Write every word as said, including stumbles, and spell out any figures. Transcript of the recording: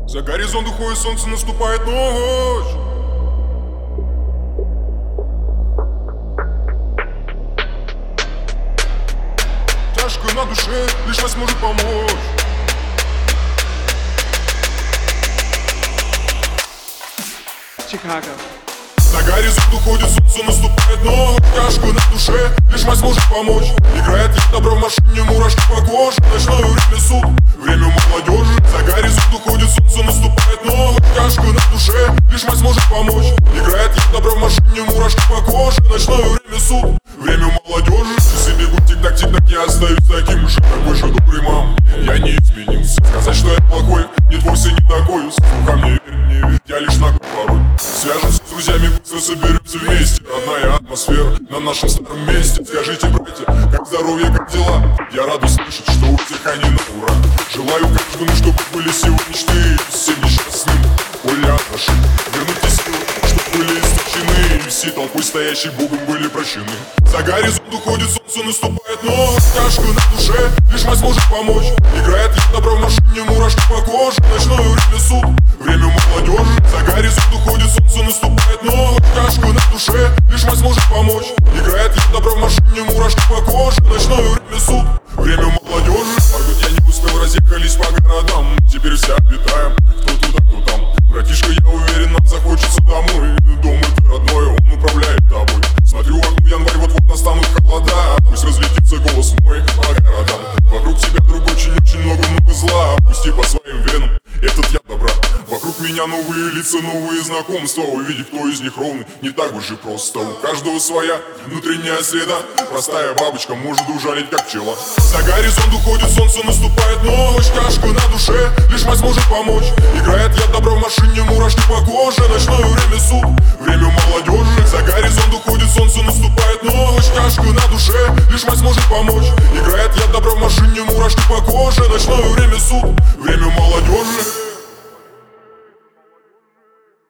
За горизонт уходит солнце, наступает ночь. Тяжко на душе, лишь вас может помочь. Chicago. За горизонт уходит солнце, наступает ночь. Тяжко на душе, лишь мать сможет помочь. Играет я добро в машине, мурашки по коже. Ночное время суд, время молодежи. За горизонт уходит солнце, наступает ночь. Тяжко на душе, лишь мать сможет помочь. Играет я добро в машине, мурашки по коже. Ночное время суд, время молодежи. Часы бегут тик-так, тик-так, я остаюсь таким же. Такой же добрый мам, я не изменился. Сказать, что я плохой, нет, вовсе не такой. Ко мне верь, не верь, я лишь на порой. Свяжемся с друзьями, быстро соберемся вместе. Родная атмосфера на нашем старом месте. Скажите, братья, как здоровье, как дела? Я рада слышать, что у всех они на ура. Желаю каждому, чтобы были сегодня мечты. Всем несчастным, более от наших. Вернуйте силы, чтобы были истощены. И все толпой стоящие Богом были прощены. За горизонт уходит солнце, наступает ночь. Тяжко на душе, лишь мать сможет помочь. Играет я добро в машине, мурашки по коже. Ночное время суд, время молодежи. За горизонт уходит солнце, наступает ночь. Тяжко на душе, лишь мать сможет помочь. Играет я добро в машине, мурашки по коже. Ночное время суд, время молодежи. Моргнуть я не успел, разъехались по городам. Теперь все обитаем, кто туда, кто там. Братишка, я уверен, нам захочется домой. Дом это родной, он управляет тобой. Смотрю в окно, январь, вот-вот настанут холода. Пусть разлетится голос мой по городам. Вокруг тебя, друг, очень-очень много-много зла. Пусти по своим венам этот яд добра. Вокруг меня новые лица, новые знакомства. Увидеть, кто из них ровный, не так уж и просто. У каждого своя внутренняя среда. Простая бабочка может ужалить, как пчела. За горизонт уходит солнце, наступает ночь. Тяжко на душе, лишь мать сможет помочь. Играет я добро в машине, мурашки по коже. Ночное время суд, время молодежи. За горизонт уходит солнце, наступает ночь. Тяжко на душе, лишь мать сможет помочь. Играет я добро в машине, мурашки по коже. Ночное время